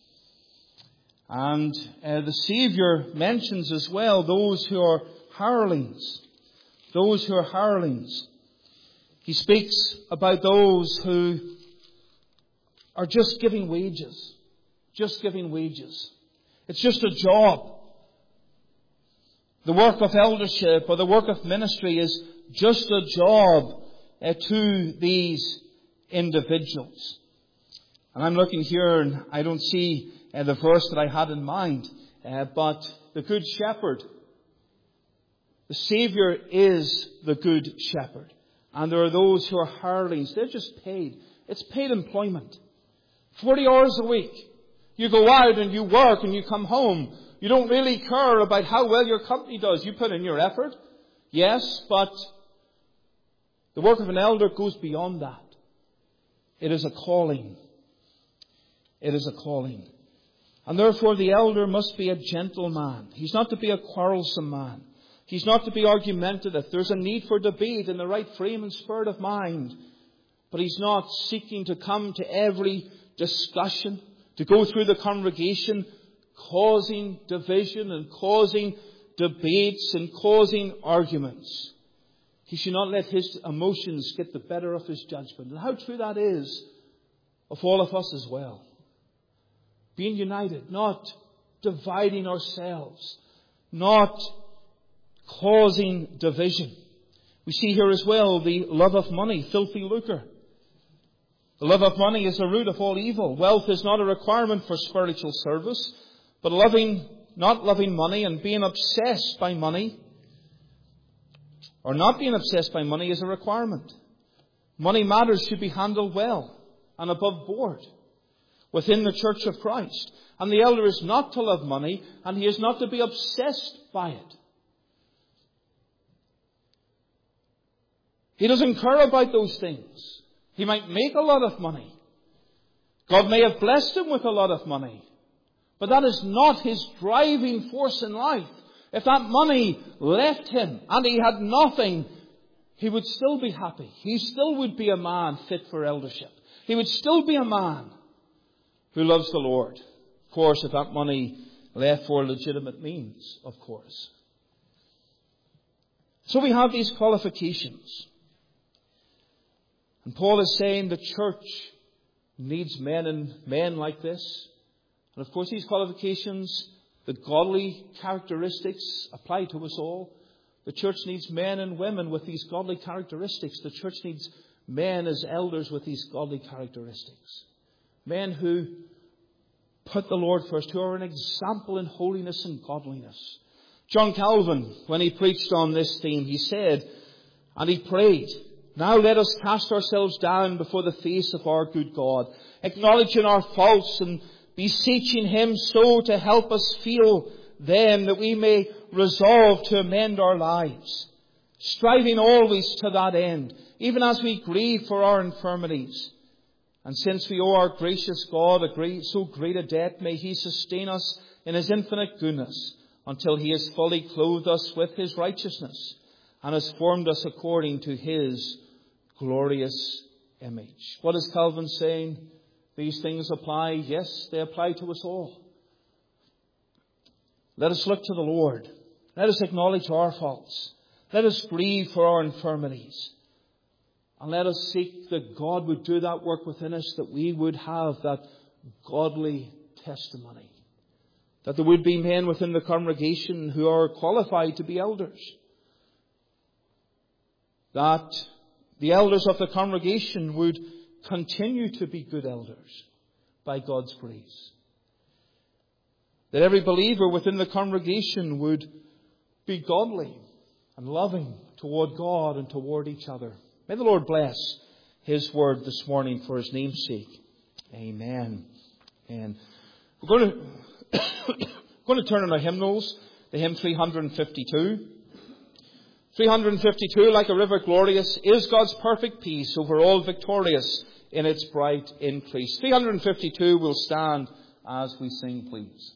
S1: And the Saviour mentions as well those who are hirelings. Those who are hirelings. He speaks about those who are just giving wages. Just giving wages. It's just a job. The work of eldership or the work of ministry is just a job to these individuals. And I'm looking here and I don't see the verse that I had in mind. But the Good Shepherd, the Saviour is the Good Shepherd. And there are those who are hirelings. They're just paid. It's paid employment. 40 hours a week. You go out and you work and you come home. You don't really care about how well your company does. You put in your effort. Yes, but the work of an elder goes beyond that. It is a calling. It is a calling. And therefore the elder must be a gentle man. He's not to be a quarrelsome man. He's not to be argumentative. There's a need for debate in the right frame and spirit of mind. But he's not seeking to come to every discussion, to go through the congregation, causing division and causing debates and causing arguments. He should not let his emotions get the better of his judgment. And how true that is of all of us as well. Being united, not dividing ourselves, not causing division. We see here as well the love of money, filthy lucre. The love of money is the root of all evil. Wealth is not a requirement for spiritual service, but not loving money and being obsessed by money, or not being obsessed by money, is a requirement. Money matters should be handled well and above board within the Church of Christ. And the elder is not to love money, and he is not to be obsessed by it. He doesn't care about those things. He might make a lot of money. God may have blessed him with a lot of money. But that is not his driving force in life. If that money left him and he had nothing, he would still be happy. He still would be a man fit for eldership. He would still be a man who loves the Lord. Of course, if that money left for legitimate means, of course. So we have these qualifications. And Paul is saying the church needs men like this. And of course these qualifications The godly characteristics apply to us all. The church needs men and women with these godly characteristics. The church needs men as elders with these godly characteristics. Men who put the Lord first, who are an example in holiness and godliness. John Calvin, when he preached on this theme, he said, and he prayed, "Now let us cast ourselves down before the face of our good God, acknowledging our faults and beseeching Him so to help us feel them that we may resolve to amend our lives, striving always to that end, even as we grieve for our infirmities. And since we owe our gracious God so great a debt, may He sustain us in His infinite goodness until He has fully clothed us with His righteousness and has formed us according to His glorious image." What is Calvin saying? These things apply. Yes, they apply to us all. Let us look to the Lord. Let us acknowledge our faults. Let us grieve for our infirmities. And let us seek that God would do that work within us, that we would have that godly testimony. That there would be men within the congregation who are qualified to be elders. That the elders of the congregation would continue to be good elders by God's grace. That every believer within the congregation would be godly and loving toward God and toward each other. May the Lord bless His word this morning for His name's sake. Amen. And we're going to turn in our hymnals, the hymn 352. 352, like a river glorious, is God's perfect peace over all victorious in its bright increase. 352 will stand as we sing, please.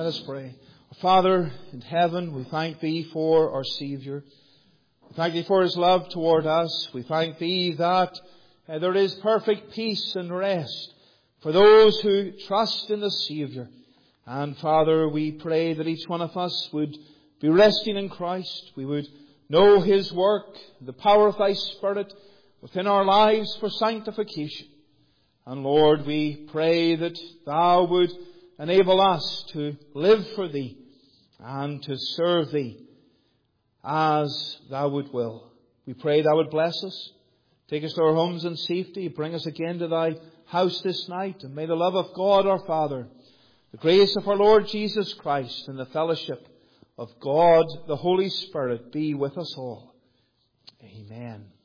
S1: Let us pray. Father in heaven, we thank Thee for our Saviour. We thank Thee for His love toward us. We thank Thee that there is perfect peace and rest for those who trust in the Saviour. And Father, we pray that each one of us would be resting in Christ. We would know His work, the power of Thy Spirit within our lives for sanctification. And Lord, we pray that Thou would enable us to live for Thee and to serve Thee as Thou would will. We pray Thou would bless us, take us to our homes in safety, bring us again to Thy house this night, and may the love of God our Father, the grace of our Lord Jesus Christ, and the fellowship of God the Holy Spirit be with us all. Amen.